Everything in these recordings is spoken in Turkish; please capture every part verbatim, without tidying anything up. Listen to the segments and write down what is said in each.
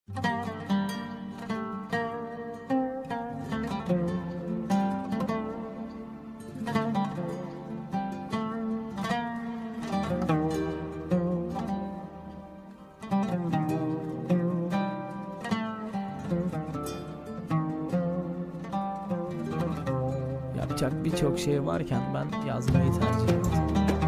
Yapacak birçok şey varken ben yazmayı tercih ettim.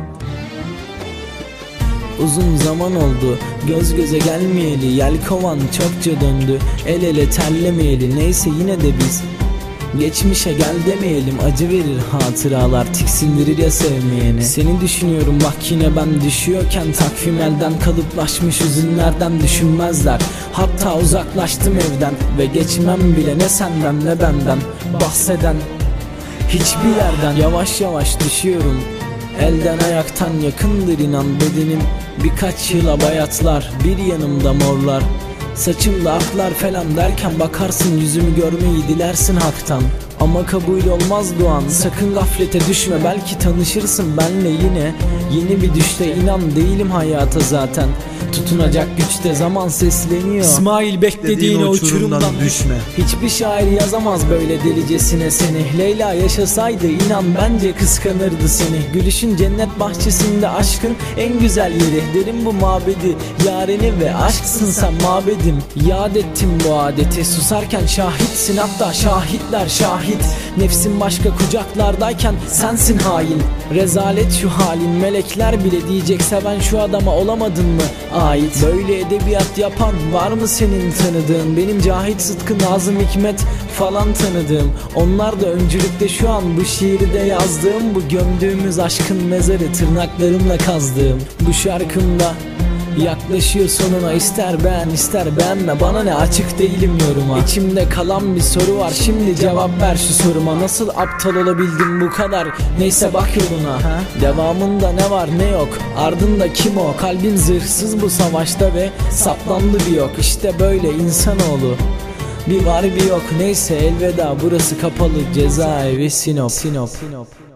Uzun zaman oldu göz göze gelmeyeli, yelkovan çokça döndü, el ele terlemeyeli. Neyse yine de biz geçmişe gel demeyelim, acı verir hatıralar, tiksindirir ya sevmeyeni. Seni düşünüyorum bak yine ben düşüyorken, takvim elden kalıplaşmış hüzünlerden düşünmezler. Hatta uzaklaştım evden ve geçmem bile ne senden ne benden bahseden hiçbir yerden. Yavaş yavaş düşüyorum, elden ayaktan yakındır inan bedenim. Birkaç yıla bayatlar, bir yanımda morlar, saçımda aklar falan derken bakarsın yüzümü görmeyi dilersin haktan. Ama kabul olmaz duan, sakın gaflete düşme, belki tanışırsın benle yine yeni bir düşte. İnan değilim hayata zaten, tutunacak güçte zaman sesleniyor. İsmail beklediğin o uçurumdan düşme. Hiçbir şair yazamaz böyle delicesine seni. Leyla yaşasaydı inan bence kıskanırdı seni. Gülüşün cennet bahçesinde aşkın en güzel yeri. Derim bu mabedi yareni ve aşksın sen mabedim. Yad ettim bu adeti, susarken şahitsin, hatta şahitler şahit. Nefsin başka kucaklardayken sensin hain. Rezalet şu halin, melekler bile diyecekse ben şu adama olamadın mı ait? Böyle edebiyat yapan var mı senin tanıdığın? Benim Cahit Sıtkı, Nazım Hikmet falan tanıdığım. Onlar da öncülükte şu an bu şiiri de yazdığım. Bu gömdüğümüz aşkın mezarı tırnaklarımla kazdığım. Bu şarkımda yaklaşıyor sonuna, ister beğen ister beğenme, bana ne, açık değilim yoruma. İçimde kalan bir soru var, şimdi cevap ver şu soruma. Nasıl aptal olabildim bu kadar, neyse bak yoluna ha? Devamında ne var ne yok, ardında kim o? Kalbim zırhsız bu savaşta ve saplandı bir yok. İşte böyle insanoğlu, bir var bir yok. Neyse elveda, burası kapalı cezaevi Sinop, Sinop, Sinop.